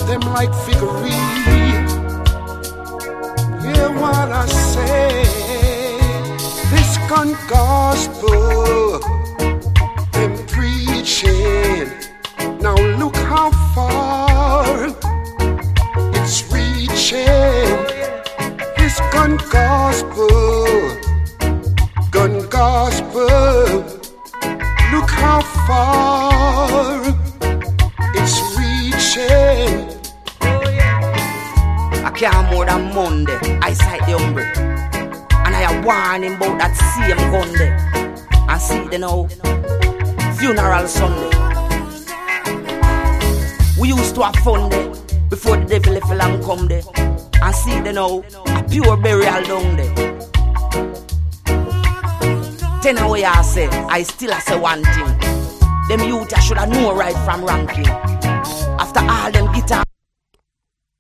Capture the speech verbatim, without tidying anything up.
them like figurine. Hear what I say. This gun gospel, them preaching. Now look how far it's reaching. This gun gospel, gun gospel. Look how far it's reaching. I can't more than Monday. I sight the umbre, and I warn him about that same gun there. And see the now funeral Sunday. We used to have fun there before the devil left along come there. And see the now a pure burial down there. Ten away I say, I still I say one thing. Them youth I should have know right from ranking.